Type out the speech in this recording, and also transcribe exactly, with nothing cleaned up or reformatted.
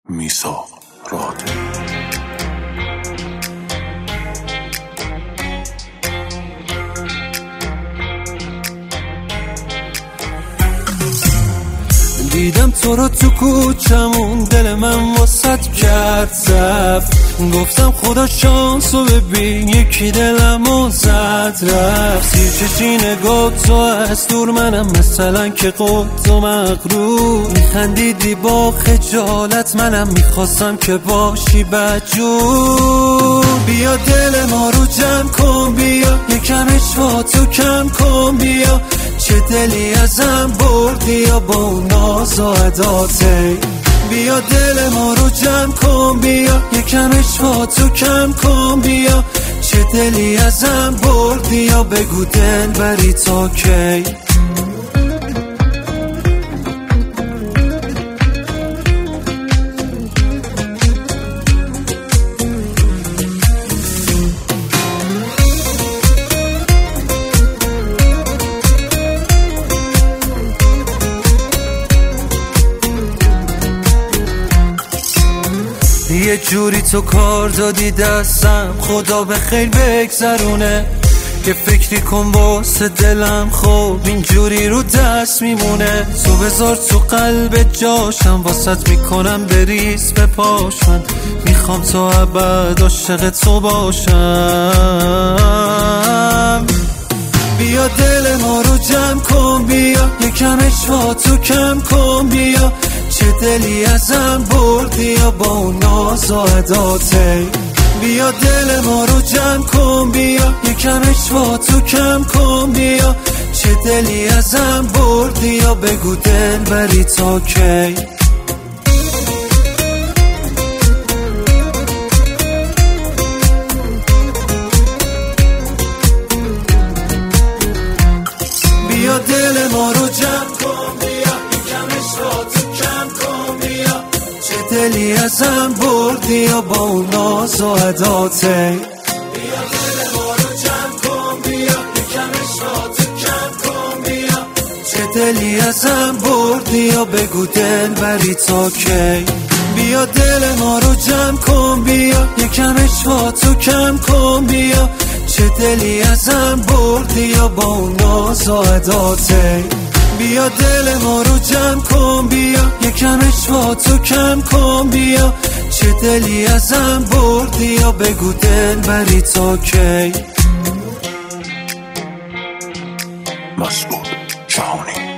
میثاق رادیو. دیدم تو رو تو کوچمون، دل من واسط کرد زف. گفتم خدا شانسو ببین، یکی دلمو زد رفت. زیر چشی نگاه تو از دور، منم مثلا که قد و مغرور. میخندیدی با خجالت، منم میخواستم که باشی بدجور. بیا دل ما رو جمع کن، بیا یکم اشوا تو کم کن. بیا چه دلی ازم بردی یا با اون ناز و عداته. بیا دل ما رو جمع کن، بیا یکم اشوا تو کم کن. بیا چه دلی ازم بردی یا بگو دل بری تا کی. یه جوری تو کار دادی دستم، خدا به خیر بگذرونه. یه فکری کن واسه دلم، خب اینجوری رو دست میمونه. تو بذار تو قلب جاشم، واسط میکنم بریز به پاش. من میخوام تو ابد عاشق تو باشم. بیا دل ما رو جمع کن، بیا یکم اشوا تو کم کن. بیا چه دلی ازم بردی یا با اون ناز و عداته. بیا دل ما رو جمع کن، بیا یکم اشوا تو کم کن. بیا چه دلی ازم بردی یا بگو دل بری تا کی. بیا دل ما رو جمع کن، بیا یکم اشوا تو کم کن. بیا چه دلی ازم بردی یا با اون ناز و عداته. بیا دل ما رو جمع کن، بیا یکم اشوا تو کم کن. بیا چه دلی ازم بردی یا بگو دل بری تا کی. بیا دل ما رو جمع کن، بیا یکم اشوا تو کم کن. بیا چه دلی ازم بردی یا با اون ناز و عداته. بیا دل ما رو جمع کن، بیا یکم اشوا تو کم کن. بیا چه دلی ازم بردی یا بگو دل بری تا کی. مسعود جهانی.